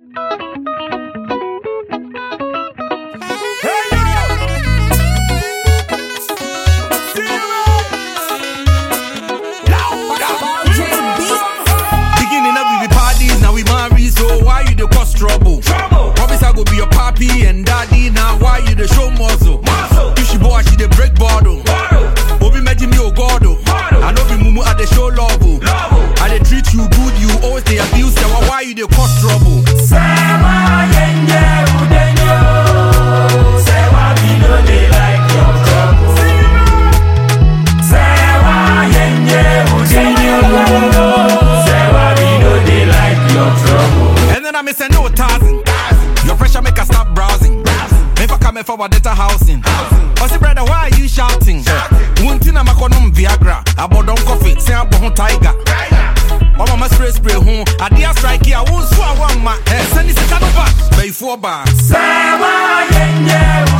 Beginning up with the parties, now we marry, so why you the cause trouble? Promise I go be your papi and daddy, now why you the show muscle? If she boy, she the break bottle. Obi imagine me Ogodo. I know be mumu at the show love. I they treat you good, you always they abuse, so why you the cause trouble? Sewa yenye udenyo, sewa bino they like your trouble. Sewa yenye udenyo, sewa bino they like your trouble. And then I may say no thousand. Your pressure make us stop browsing. If I come for data housing. I say brother, why are you shouting? Wuntina makonum Viagra, abodon coffee, say abon tiger. Mama spray home. I dear strike here, I won't swear one man. Send this a back. Pay 4 bars. Sewa yenye